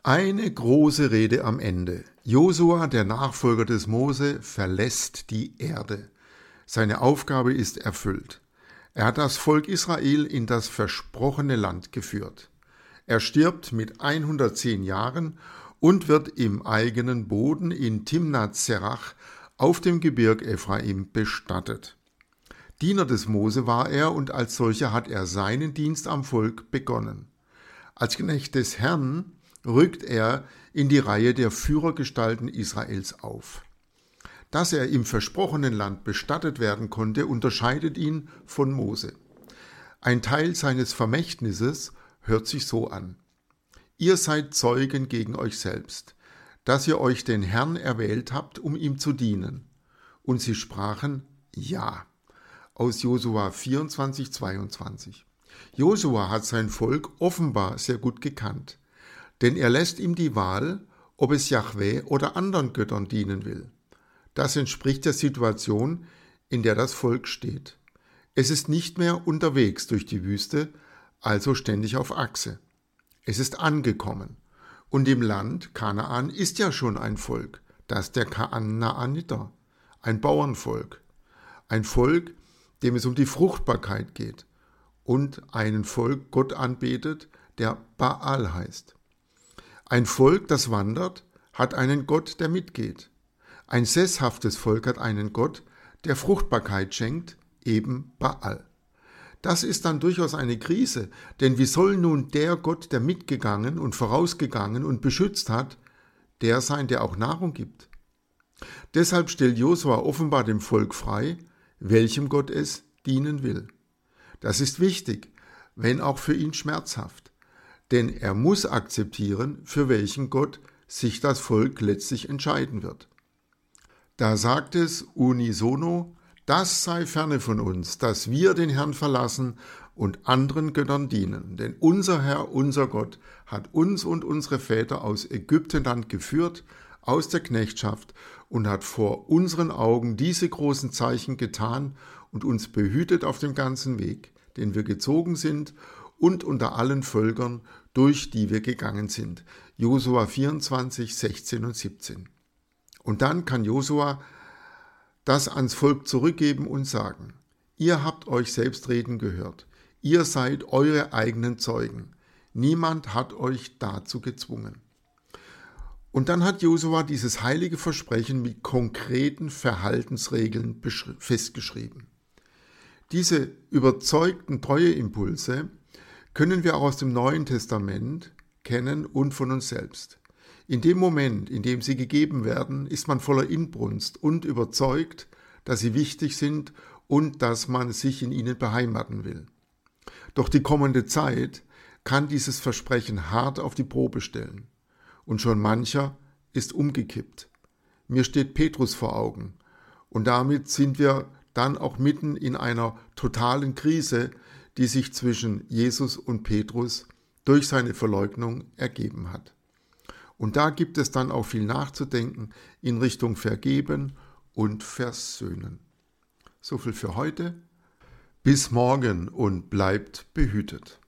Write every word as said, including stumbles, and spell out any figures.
Eine große Rede am Ende. Josua, der Nachfolger des Mose, verlässt die Erde. Seine Aufgabe ist erfüllt. Er hat das Volk Israel in das versprochene Land geführt. Er stirbt mit hundertzehn Jahren und wird im eigenen Boden in Timnat Serach auf dem Gebirg Ephraim bestattet. Diener des Mose war er und als solcher hat er seinen Dienst am Volk begonnen. Als Knecht des Herrn rückt er in die Reihe der Führergestalten Israels auf. Dass er im versprochenen Land bestattet werden konnte, unterscheidet ihn von Mose. Ein Teil seines Vermächtnisses hört sich so an: Ihr seid Zeugen gegen euch selbst, dass ihr euch den Herrn erwählt habt, um ihm zu dienen. Und sie sprachen Ja. Aus Josua vierundzwanzig, zweiundzwanzig. Josua hat sein Volk offenbar sehr gut gekannt, denn er lässt ihm die Wahl, ob es Jahwe oder anderen Göttern dienen will. Das entspricht der Situation, in der das Volk steht. Es ist nicht mehr unterwegs durch die Wüste, also ständig auf Achse. Es ist angekommen. Und im Land Kanaan ist ja schon ein Volk, das der Kanaaniter, ein Bauernvolk. Ein Volk, dem es um die Fruchtbarkeit geht. Und einen Volk Gott anbetet, der Baal heißt. Ein Volk, das wandert, hat einen Gott, der mitgeht. Ein sesshaftes Volk hat einen Gott, der Fruchtbarkeit schenkt, eben Baal. Das ist dann durchaus eine Krise, denn wie soll nun der Gott, der mitgegangen und vorausgegangen und beschützt hat, der sein, der auch Nahrung gibt? Deshalb stellt Josua offenbar dem Volk frei, welchem Gott es dienen will. Das ist wichtig, wenn auch für ihn schmerzhaft. Denn er muss akzeptieren, für welchen Gott sich das Volk letztlich entscheiden wird. Da sagt es unisono: Das sei ferne von uns, dass wir den Herrn verlassen und anderen Göttern dienen. Denn unser Herr, unser Gott, hat uns und unsere Väter aus Ägyptenland geführt, aus der Knechtschaft, und hat vor unseren Augen diese großen Zeichen getan und uns behütet auf dem ganzen Weg, den wir gezogen sind, und unter allen Völkern, durch die wir gegangen sind. Josua vierundzwanzig, sechzehn und siebzehn. Und dann kann Josua das ans Volk zurückgeben und sagen: Ihr habt euch selbst reden gehört. Ihr seid eure eigenen Zeugen. Niemand hat euch dazu gezwungen. Und dann hat Josua dieses heilige Versprechen mit konkreten Verhaltensregeln festgeschrieben. Diese überzeugten Treueimpulse können wir auch aus dem Neuen Testament kennen und von uns selbst. In dem Moment, in dem sie gegeben werden, ist man voller Inbrunst und überzeugt, dass sie wichtig sind und dass man sich in ihnen beheimaten will. Doch die kommende Zeit kann dieses Versprechen hart auf die Probe stellen. Und schon mancher ist umgekippt. Mir steht Petrus vor Augen. Und damit sind wir dann auch mitten in einer totalen Krise, die sich zwischen Jesus und Petrus durch seine Verleugnung ergeben hat. Und da gibt es dann auch viel nachzudenken in Richtung Vergeben und Versöhnen. So viel für heute. Bis morgen und bleibt behütet.